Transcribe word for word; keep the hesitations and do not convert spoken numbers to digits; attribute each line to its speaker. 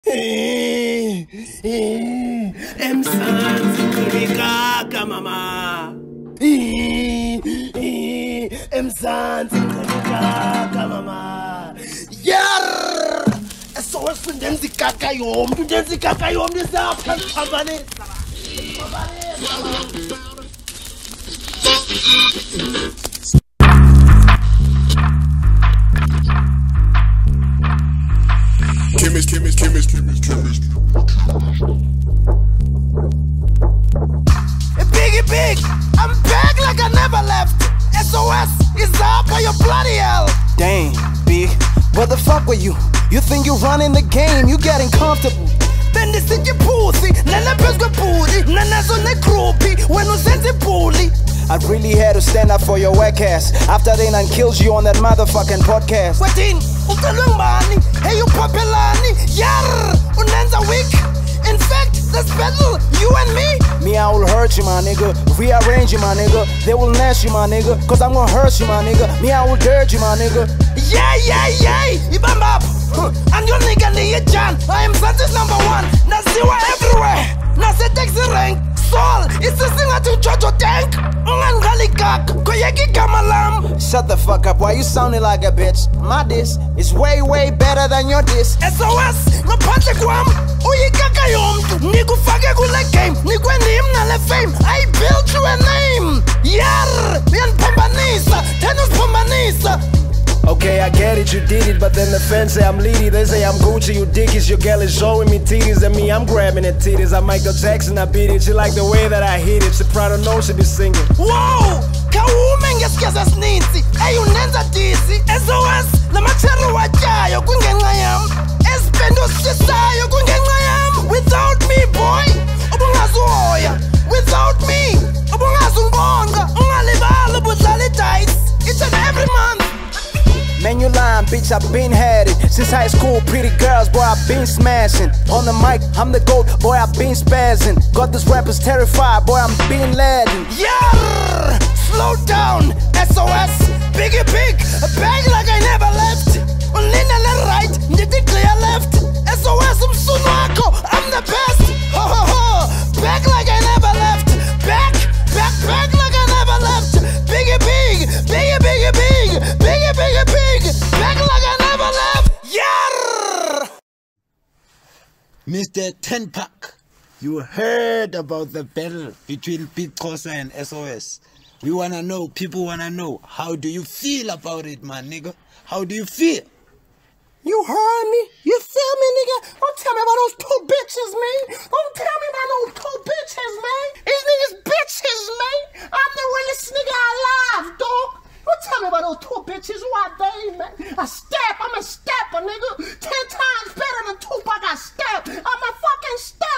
Speaker 1: Emzansi ngikaka mama. Emzansi ngikaka mama. Yar! So ndenza ikaka yomntu ndenza ikaka yomntu sapha phambanisa.
Speaker 2: Chemist, chemist, chemist, chemist, chemist.
Speaker 1: Biggie big, I'm back like I never left. S O S is up by your bloody hell.
Speaker 3: Damn, big, where the fuck were you? You think you running the game, you getting comfortable.
Speaker 1: Then this is your pussy, nana pesco booty, nana so ne groupie, when you send the bully.
Speaker 3: I really had to stand up for your whack ass after they done killed you on that motherfucking podcast.
Speaker 1: What in? Utalung money, hey you populani, yar, unenza weak. In fact, let's battle, you and me.
Speaker 3: Me, I will hurt you, my nigga. Rearrange you, my nigga. They will nash you, my nigga. Cause I'm gonna hurt you, my nigga. Me, I will dirt you, my nigga.
Speaker 1: Yeah, yeah, yeah. Ibam up. And your nigga need John. I am Santa's number one. Naziwa everywhere. Nase taxi rank. Soul. It's a singer to Jojo Tank.
Speaker 3: Shut the fuck up, why you sounding like a bitch? My diss is way, way better than your diss.
Speaker 1: S O S, ngaphandle kwam uyikaka yomntu nikufake kule game nikwendim nale fame. I built you a name. Yar, uyaniphambanisa thena usiphambanisa.
Speaker 3: Okay, I get it, you did it, but then the fans say I'm Leedy, they say I'm Gucci, you dickies, your girl is showing me titties, and me, I'm grabbing the titties. I'm Michael Jackson, I beat it, she like the way that I hit it, she proud of know she be singing.
Speaker 1: Wow, kawume ngesikeza sininzi, eyunenza dizzy. S O S, lamathero watyayo kungenxa yam, esipendo sisayo kungenxa yam. Without me, boy, ubungazuhoya. Without me, ubungazungonga. Ungalibala ubudlala dice, each and every month.
Speaker 3: Man, you lying, bitch, I've been had it. Since high school, pretty girls, boy, I've been smashing. On the mic, I'm the GOAT, boy, I've been spazzing. Got these rappers terrified, boy, I'm Bin Laden.
Speaker 1: Yeah, slow down, S O S, Biggie big, a bag like I never left. Unlinele right, nditi clear left. S O S, umsunu wako, I'm the best. Ho ho ho, back like I never left. Back, back, back like I never left. Biggie big, biggie, biggie, big, biggie, biggie, big, back like I never left. Yeah.
Speaker 4: Mister Ten Pack, you heard about the battle between Big Xhosa and S O S. We wanna know, people wanna know, how do you feel about it, man, nigga? How do you feel?
Speaker 1: You heard me? You feel me, nigga? Don't tell me about those two bitches, man. Don't tell me about those two bitches, man. These niggas bitches, man. I'm the realest nigga alive, dog. Don't tell me about those two bitches. Who are they, man? I step. I'm a stepper, nigga. Ten times better than Tupac. I step. I'm a fucking step.